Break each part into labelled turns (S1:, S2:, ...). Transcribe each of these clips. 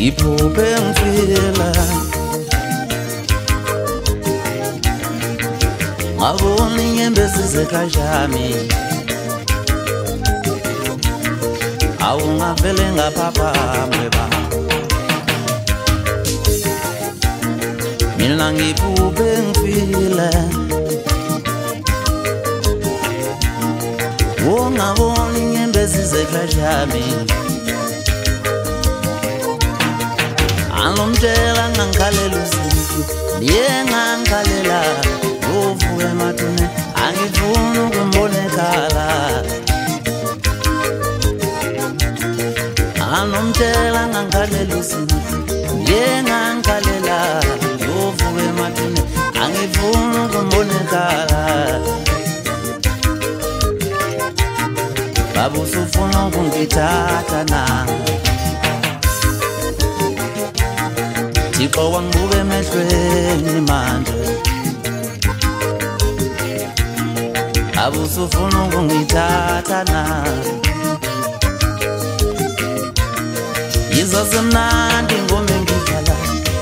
S1: iphuphe ngifila ngabona inyembezi zekhashami awungavele ngaphaphamwe ba mina ngiphuphe ngifila ngabona inyembezi zekhashami alomtshela ngangikhalela usizi ngangikhalela uvuke mathune angifuni ukumbona ekhala alomtshela ngangikhalela usizi ngangikhalela uvuke mathune angifuni ukumbona ekhala baba usufuna ukungithatha na Thixo wangibuka emehlweni manje abusufuna ukungithatha na Yizasemnandi ngome ngidlala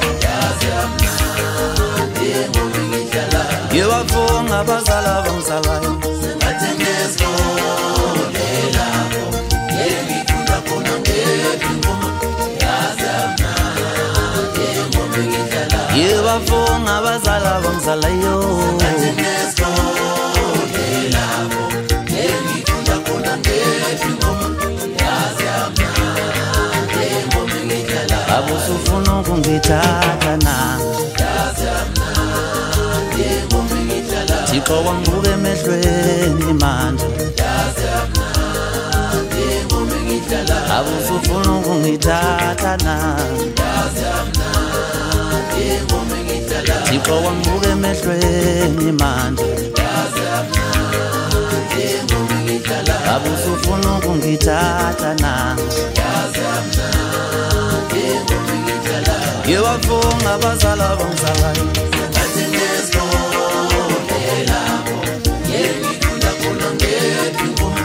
S1: Yasemnandi ngome ngidlala Yewabonga abazala bangizalayo sengathi ngesikole lapho ngifunda khona ngekingoma Yasemnandi ngome ngidlala Yewabonga abazala bangizalayo sengathi ngesikole lapho ngifunda khona ngekingoma Yasemnandi ngome ngidlala abusufuna ukungithatha na Yasemnandi ngome ngidlala Thixo wangibuka emehlweni manje Yasemnandi ngome ngidlala abusufuna ukungithatha na Yasemnandi ngome ngidlala Thixo wangibuka emehlweni manje Yasemnandi ngome ngidlala abusufuna ukungithatha na Yasemnandi ngome ngidlala Yewabonga abazala bangizalayo sengathi ngesikole lapho ngifunda khona ngekingoma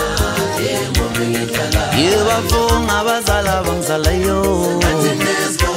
S1: Yasemnandi ngome ngidlala Yewabonga abazala bangizalayo sengathi ngesikole